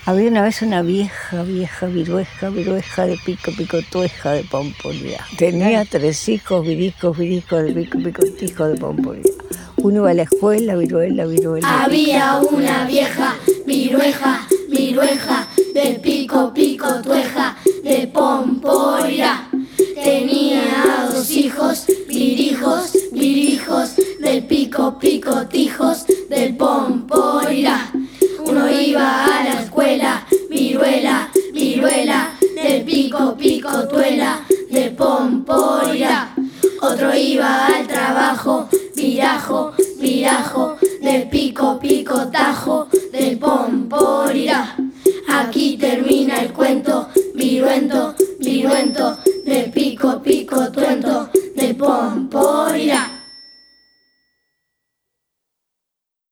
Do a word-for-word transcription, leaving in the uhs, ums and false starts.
Había una vez una vieja, vieja, virueja, virueja de pico, picotueja de Pomporía. Tenía tres hijos, viricos, viricos de pico, picotijo de Pomporía. Uno iba a la escuela, viruela, viruela. Había una vieja, virueja, virueja, de pico, picotueja, de Pomporía. Tenía dos hijos, virijos, virijos, del pico, picotijos, del Pomporía. Uno iba